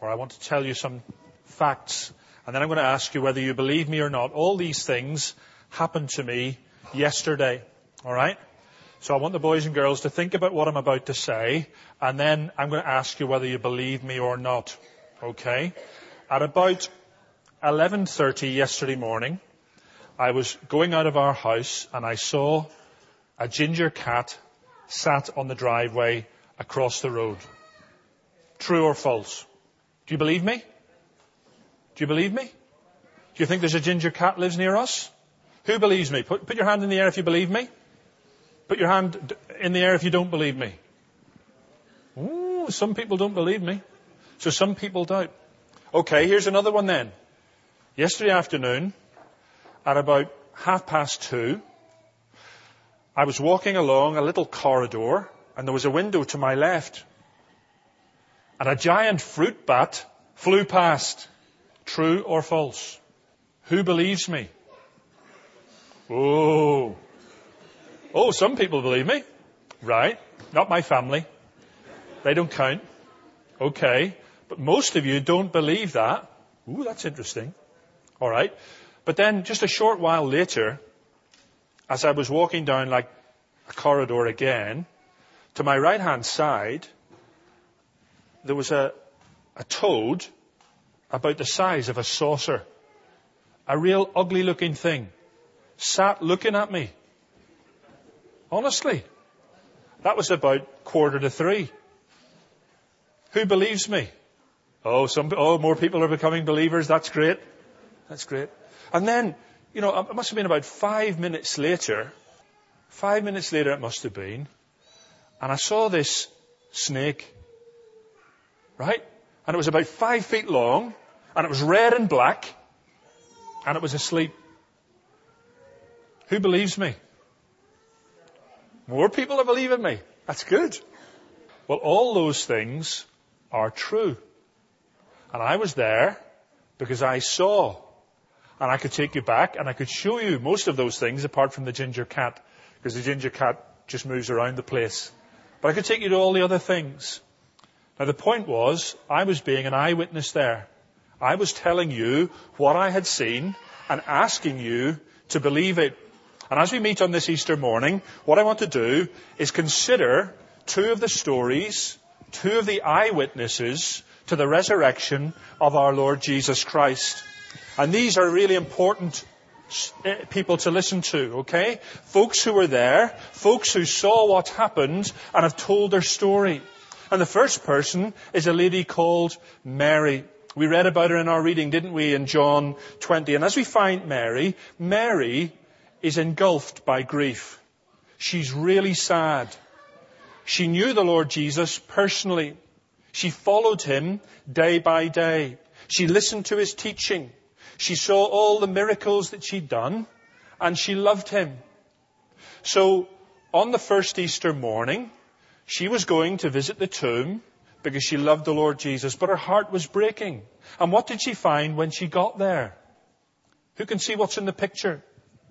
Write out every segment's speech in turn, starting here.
or I want to tell you some facts, and then I'm going to ask you whether you believe me or not. All these things happened to me yesterday, all right? So I want the boys and girls to think about what I'm about to say, and then I'm going to ask you whether you believe me or not, okay? At about 11:30 yesterday morning, I was going out of our house, and I saw a ginger cat sat on the driveway across the road. True or false? Do you believe me? Do you believe me? Do you think there's a ginger cat lives near us? Who believes me? Put your hand in the air if you believe me. Put your hand in the air if you don't believe me. Ooh, some people don't believe me. So some people doubt. Okay, here's another one then. Yesterday afternoon, at about 2:30, I was walking along a little corridor, and there was a window to my left. And a giant fruit bat flew past. True or false? Who believes me? Oh, some people believe me. Right. Not my family. They don't count. Okay. But most of you don't believe that. Ooh, that's interesting. All right. But then just a short while later, as I was walking down like a corridor again, to my right-hand side, there was a toad about the size of a saucer. A real ugly-looking thing. Sat looking at me. Honestly. That was about 2:45. Who believes me? More people are becoming believers. That's great. That's great. And then, it must have been about 5 minutes later. 5 minutes later it must have been. And I saw this snake. Right? And it was about 5 feet long. And it was red and black. And it was asleep. Who believes me? More people are believing me. That's good. Well, all those things are true. And I was there because I saw. And I could take you back and I could show you most of those things apart from the ginger cat. Because the ginger cat just moves around the place. But I could take you to all the other things. Now the point was, I was being an eyewitness there. I was telling you what I had seen and asking you to believe it. And as we meet on this Easter morning, what I want to do is consider two of the stories, two of the eyewitnesses to the resurrection of our Lord Jesus Christ. And these are really important people to listen to, okay? Folks who were there, folks who saw what happened and have told their story. And the first person is a lady called Mary. We read about her in our reading, didn't we, in John 20. And as we find Mary, Mary is engulfed by grief. She's really sad. She knew the Lord Jesus personally. She followed him day by day. She listened to his teaching. She saw all the miracles that she'd done, and she loved him. So, on the first Easter morning, she was going to visit the tomb because she loved the Lord Jesus, but her heart was breaking. And what did she find when she got there? Who can see what's in the picture?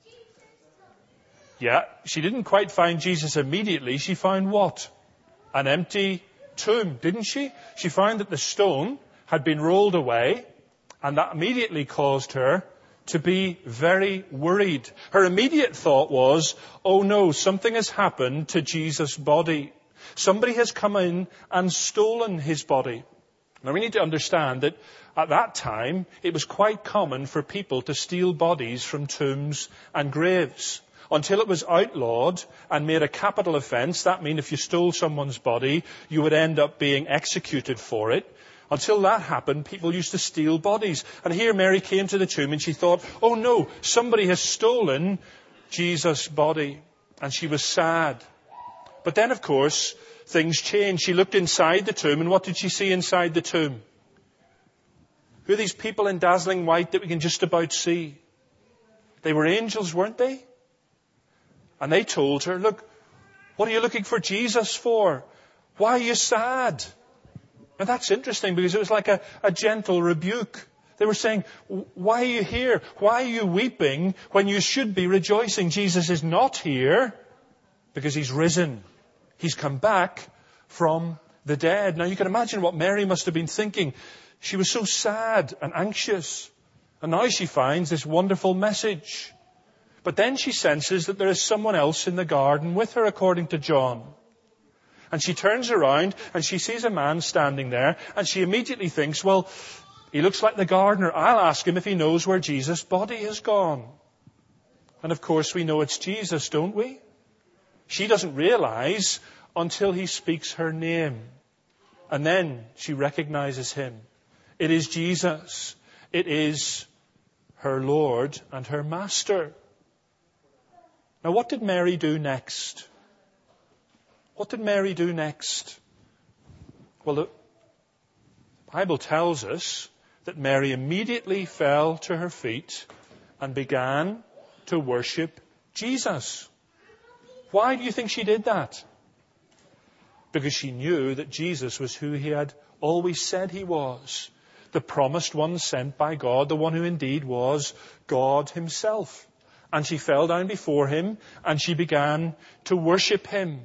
Yeah, she didn't quite find Jesus immediately. She found what? An empty tomb, didn't she? She found that the stone had been rolled away, and that immediately caused her to be very worried. Her immediate thought was, oh no, something has happened to Jesus' body. Somebody has come in and stolen his body. Now we need to understand that at that time, it was quite common for people to steal bodies from tombs and graves. Until it was outlawed and made a capital offence, that means if you stole someone's body, you would end up being executed for it. Until that happened, people used to steal bodies. And here Mary came to the tomb and she thought, oh no, somebody has stolen Jesus' body. And she was sad. But then, of course, things changed. She looked inside the tomb, and what did she see inside the tomb? Who are these people in dazzling white that we can just about see? They were angels, weren't they? And they told her, look, what are you looking for Jesus for? Why are you sad? And that's interesting because it was like a gentle rebuke. They were saying, why are you here? Why are you weeping when you should be rejoicing? Jesus is not here because he's risen. He's come back from the dead. Now you can imagine what Mary must have been thinking. She was so sad and anxious. And now she finds this wonderful message. But then she senses that there is someone else in the garden with her, according to John. And she turns around and she sees a man standing there, and she immediately thinks, well, he looks like the gardener. I'll ask him if he knows where Jesus' body has gone. And of course we know it's Jesus, don't we? She doesn't realize until he speaks her name. And then she recognizes him. It is Jesus. It is her Lord and her Master. Now what did Mary do next? What did Mary do next? Well, the Bible tells us that Mary immediately fell to her feet and began to worship Jesus. Why do you think she did that? Because she knew that Jesus was who he had always said he was. The promised one sent by God, the one who indeed was God himself. And she fell down before him and she began to worship him.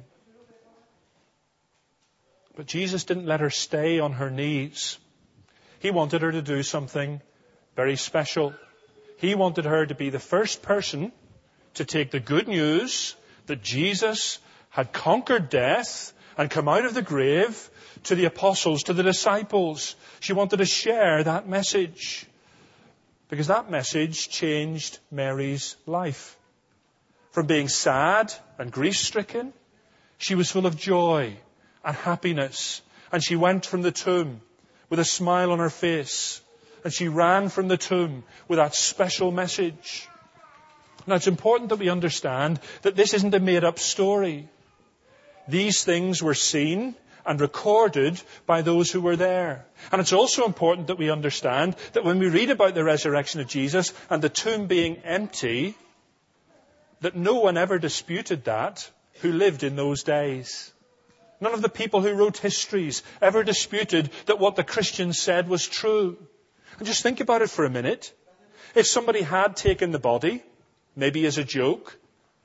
But Jesus didn't let her stay on her knees. He wanted her to do something very special. He wanted her to be the first person to take the good news that Jesus had conquered death and come out of the grave to the apostles, to the disciples. She wanted to share that message because that message changed Mary's life. From being sad and grief-stricken, she was full of joy and happiness. And she went from the tomb with a smile on her face. And she ran from the tomb with that special message. Now it's important that we understand that this isn't a made-up story. These things were seen and recorded by those who were there. And it's also important that we understand that when we read about the resurrection of Jesus and the tomb being empty, that no one ever disputed that who lived in those days. None of the people who wrote histories ever disputed that what the Christians said was true. And just think about it for a minute. If somebody had taken the body, maybe as a joke,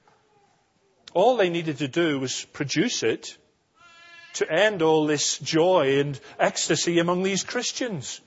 all they needed to do was produce it to end all this joy and ecstasy among these Christians.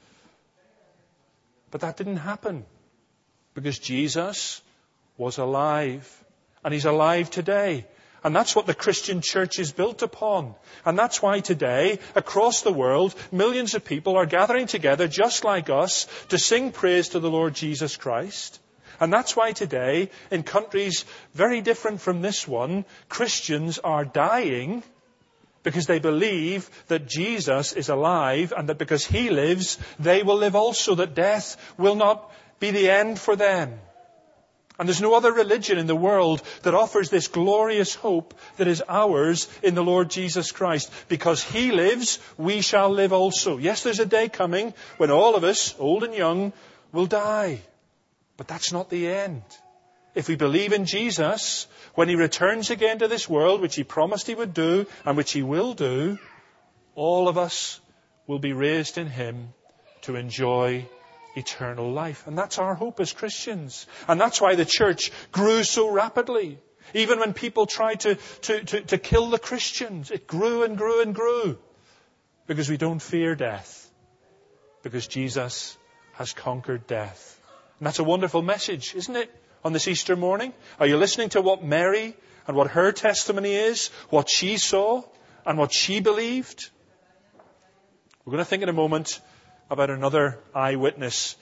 But that didn't happen because Jesus was alive. And he's alive today. And that's what the Christian church is built upon. And that's why today, across the world, millions of people are gathering together just like us to sing praise to the Lord Jesus Christ. And that's why today, in countries very different from this one, Christians are dying because they believe that Jesus is alive and that because he lives, they will live also, that death will not be the end for them. And there's no other religion in the world that offers this glorious hope that is ours in the Lord Jesus Christ. Because he lives, we shall live also. Yes, there's a day coming when all of us, old and young, will die. But that's not the end. If we believe in Jesus, when he returns again to this world, which he promised he would do and which he will do, all of us will be raised in him to enjoy eternal life. And that's our hope as Christians. And that's why the church grew so rapidly. Even when people tried to kill the Christians, it grew and grew and grew. Because we don't fear death. Because Jesus has conquered death. And that's a wonderful message, isn't it? On this Easter morning. Are you listening to what Mary and what her testimony is? What she saw and what she believed? We're going to think in a moment about another eyewitness.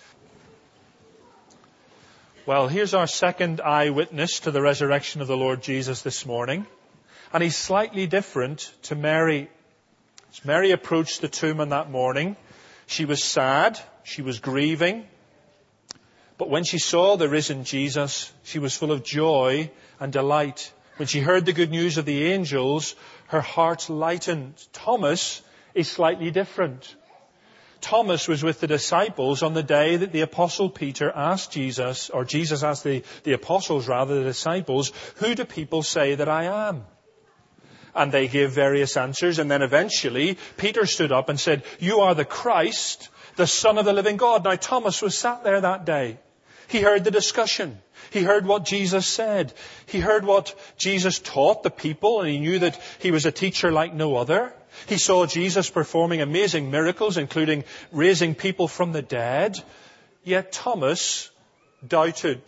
Well, here's our second eyewitness to the resurrection of the Lord Jesus this morning. And he's slightly different to Mary. As Mary approached the tomb on that morning, she was sad, she was grieving. But when she saw the risen Jesus, she was full of joy and delight. When she heard the good news of the angels, her heart lightened. Thomas is slightly different. Thomas was with the disciples on the day that the apostle Peter asked Jesus, or Jesus asked the apostles rather, the disciples, who do people say that I am? And they gave various answers, and then eventually Peter stood up and said, you are the Christ, the Son of the living God. Now Thomas was sat there that day. He heard the discussion. He heard what Jesus said. He heard what Jesus taught the people, and he knew that he was a teacher like no other. He saw Jesus performing amazing miracles, including raising people from the dead. Yet Thomas doubted.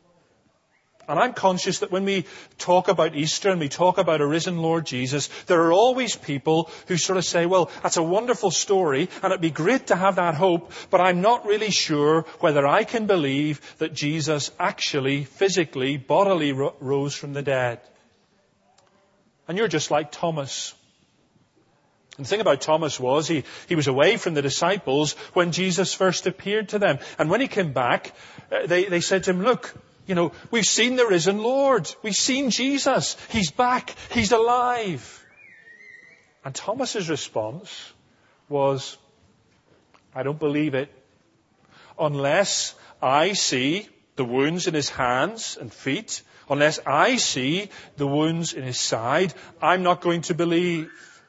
And I'm conscious that when we talk about Easter and we talk about a risen Lord Jesus, there are always people who sort of say, well, that's a wonderful story and it'd be great to have that hope, but I'm not really sure whether I can believe that Jesus actually, physically, bodily rose from the dead. And you're just like Thomas. And the thing about Thomas was he was away from the disciples when Jesus first appeared to them. And when he came back, they said to him, look, we've seen the risen Lord. We've seen Jesus. He's back. He's alive. And Thomas's response was, I don't believe it. Unless I see the wounds in his hands and feet, unless I see the wounds in his side, I'm not going to believe.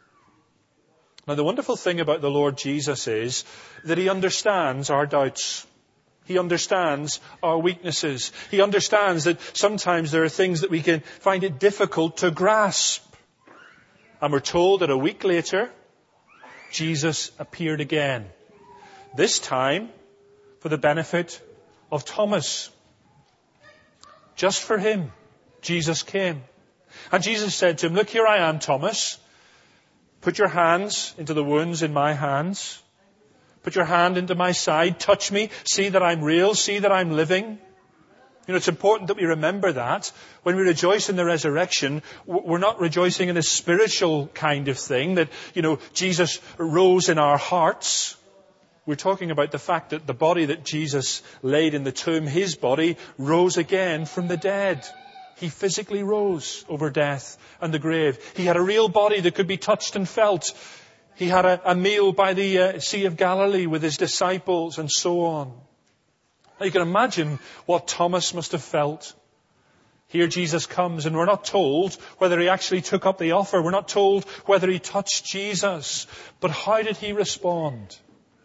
Now, the wonderful thing about the Lord Jesus is that he understands our doubts. He understands our weaknesses. He understands that sometimes there are things that we can find it difficult to grasp. And we're told that a week later, Jesus appeared again. This time for the benefit of Thomas. Just for him, Jesus came. And Jesus said to him, look, here I am, Thomas. Put your hands into the wounds in my hands. Put your hand into my side. Touch me. See that I'm real. See that I'm living. It's important that we remember that. When we rejoice in the resurrection, we're not rejoicing in a spiritual kind of thing that, Jesus rose in our hearts. We're talking about the fact that the body that Jesus laid in the tomb, his body, rose again from the dead. He physically rose over death and the grave. He had a real body that could be touched and felt. He had a meal by the Sea of Galilee with his disciples and so on. Now you can imagine what Thomas must have felt. Here Jesus comes and we're not told whether he actually took up the offer. We're not told whether he touched Jesus. But how did he respond?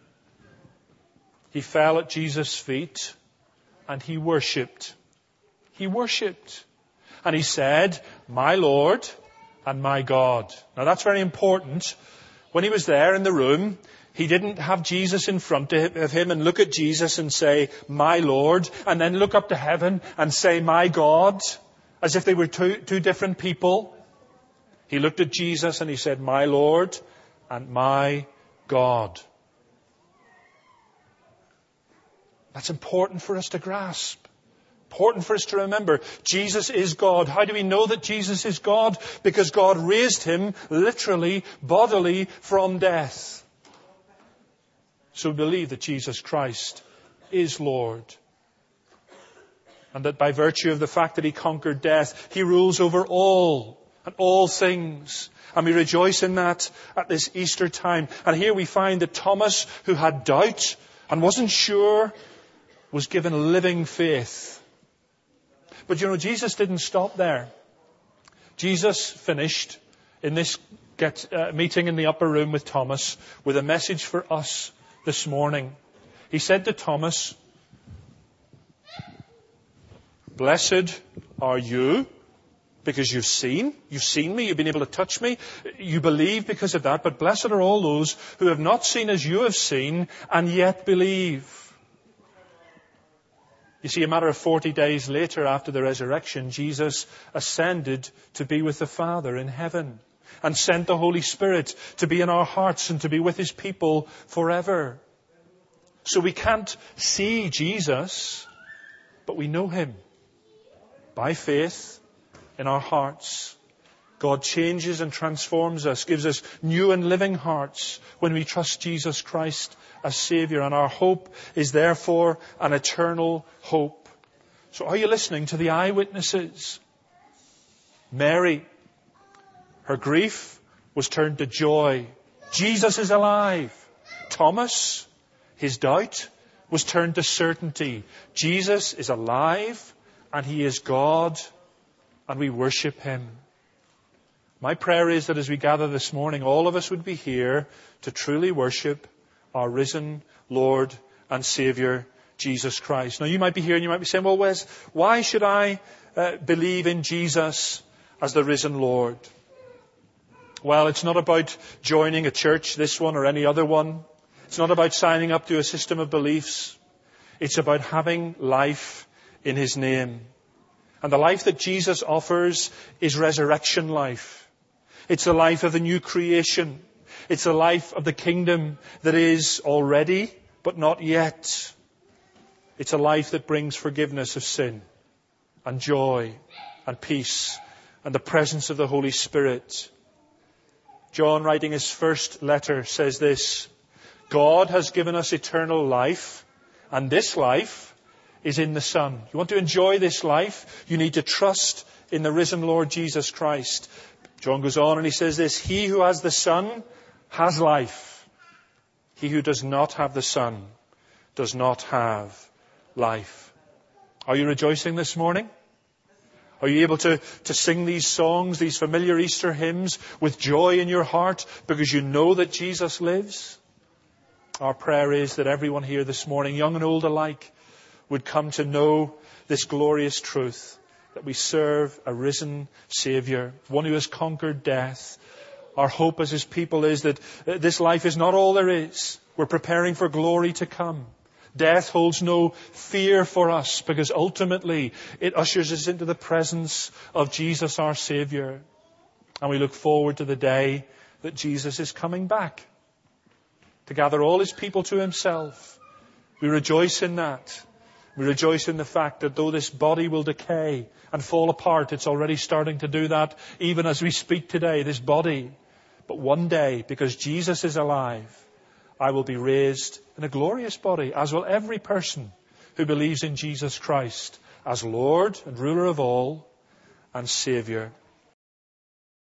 He fell at Jesus' feet and he worshipped. He worshipped. And he said, my Lord and my God. Now that's very important. When he was there in the room, he didn't have Jesus in front of him and look at Jesus and say, my Lord, and then look up to heaven and say, my God, as if they were two different people. He looked at Jesus and he said, my Lord and my God. That's important for us to grasp. Important for us to remember. Jesus is God. How do we know that Jesus is God? Because God raised him literally, bodily from death. So we believe that Jesus Christ is Lord. And that by virtue of the fact that he conquered death, he rules over all and all things. And we rejoice in that at this Easter time. And here we find that Thomas, who had doubt and wasn't sure, was given living faith. But Jesus didn't stop there. Jesus finished in this meeting in the upper room with Thomas with a message for us this morning. He said to Thomas, blessed are you because you've seen me, you've been able to touch me, you believe because of that, but blessed are all those who have not seen as you have seen and yet believe. You see, a matter of 40 days later after the resurrection, Jesus ascended to be with the Father in heaven and sent the Holy Spirit to be in our hearts and to be with his people forever. So we can't see Jesus, but we know him by faith in our hearts. God changes and transforms us, gives us new and living hearts when we trust Jesus Christ as Savior. And our hope is therefore an eternal hope. So are you listening to the eyewitnesses? Mary, her grief was turned to joy. Jesus is alive. Thomas, his doubt was turned to certainty. Jesus is alive and he is God and we worship him. My prayer is that as we gather this morning, all of us would be here to truly worship our risen Lord and Savior, Jesus Christ. Now you might be here and you might be saying, well, Wes, why should I believe in Jesus as the risen Lord? Well, it's not about joining a church, this one or any other one. It's not about signing up to a system of beliefs. It's about having life in His name. And the life that Jesus offers is resurrection life. It's the life of the new creation. It's the life of the kingdom that is already, but not yet. It's a life that brings forgiveness of sin and joy and peace and the presence of the Holy Spirit. John, writing his first letter, says this: God has given us eternal life, and this life is in the Son. You want to enjoy this life? You need to trust in the risen Lord Jesus Christ. John goes on and he says this: He who has the Son has life. He who does not have the Son does not have life. Are you rejoicing this morning? Are you able to sing these songs, these familiar Easter hymns, with joy in your heart because you know that Jesus lives? Our prayer is that everyone here this morning, young and old alike, would come to know this glorious truth, that we serve a risen Saviour, one who has conquered death. Our hope as His people is that this life is not all there is. We're preparing for glory to come. Death holds no fear for us because ultimately it ushers us into the presence of Jesus our Saviour. And we look forward to the day that Jesus is coming back to gather all His people to Himself. We rejoice in that. We rejoice in the fact that though this body will decay and fall apart, it's already starting to do that even as we speak today, this body. But one day, because Jesus is alive, I will be raised in a glorious body, as will every person who believes in Jesus Christ as Lord and ruler of all and Saviour.